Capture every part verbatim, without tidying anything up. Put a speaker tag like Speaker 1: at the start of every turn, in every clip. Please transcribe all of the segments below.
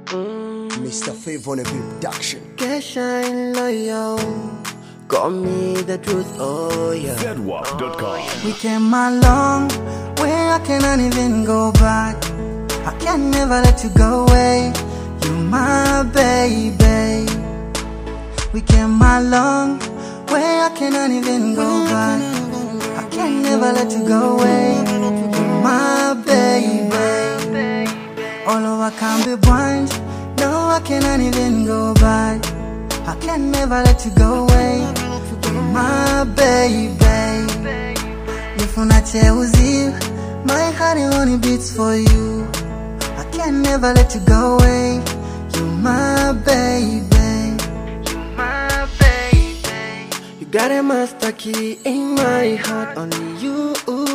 Speaker 1: Mm.
Speaker 2: Mister Favor on a production.
Speaker 1: Get shine loyal. Call me the truth, oh yeah.
Speaker 3: Zedwap dot com.
Speaker 4: We came a long way, I cannot even go back. I can never let you go away. You my baby. We came a long way, I cannot even go back. I can never let you go away. You my baby. Although I can't be blind, no, I cannot even go back. I can never let you go away. You're my baby. If I'm not you, my heart only beats for you. I can never let you go away. You're my baby. You're my baby.
Speaker 1: You got a master key in my heart. Only you,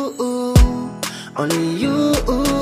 Speaker 1: only you.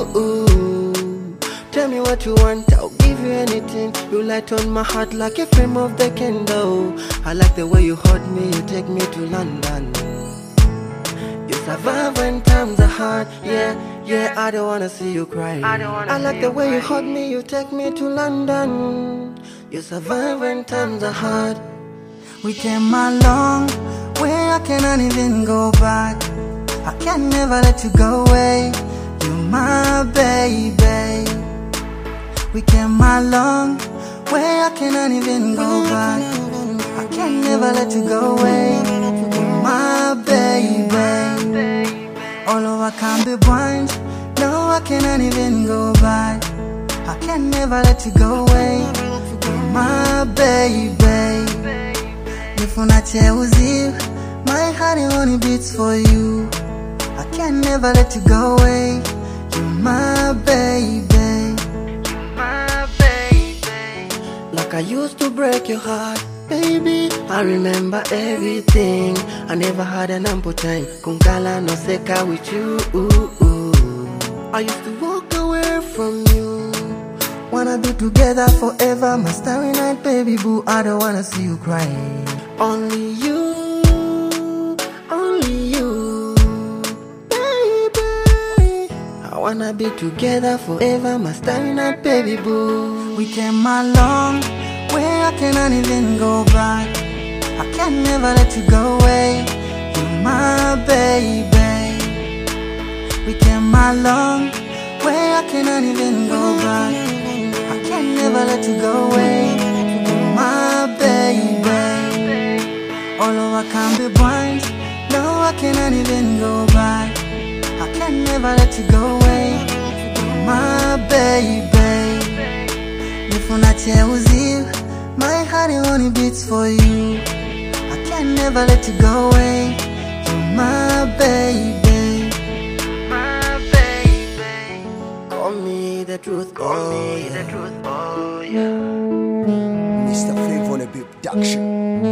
Speaker 1: Tell me what you want, I'll give you anything. You light on my heart like a flame of the candle. I like the way you hold me, you take me to London. You survive when times are hard, yeah, yeah, I don't wanna see you cry. I, don't wanna I like the way you hold me, you take me to London. You survive when times are hard.
Speaker 4: We came a long way, I cannot even go back. I can never let you go away. You're my baby. We came a long way, I cannot even go back. I can never let you go away. You're my baby. Although I can't be blind, no, I cannot even go back. I can never let you go away. You're my baby. If I'm not you, my heart only beats for you. I can never let you go away. You're my baby.
Speaker 1: Like I used to break your heart, baby. I remember everything. I never had an ample time. Kunkala no seka with you. I used to walk away from you. Wanna be together forever, my starry night, baby boo. I don't wanna see you cry. Only you, only you, baby. I wanna be together forever, my starry night, baby boo.
Speaker 4: We came a long way, I cannot even go back. I can never let you go away. You're my baby. We came a long way, I cannot even go back. I can never let you go away. You're my baby. Although I can't be blind, no, I cannot even go back. I can never let you go away. You're my baby. If I'm not you, my heart only beats for you. I can never let you go away. You're my baby.
Speaker 1: My baby. Call me the truth, call me the truth, oh yeah.
Speaker 2: Mister Favor on a production.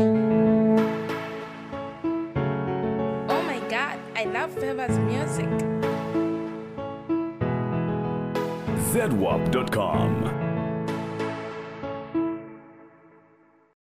Speaker 5: Oh my god, I love Favor's music.
Speaker 3: Zedwap dot com.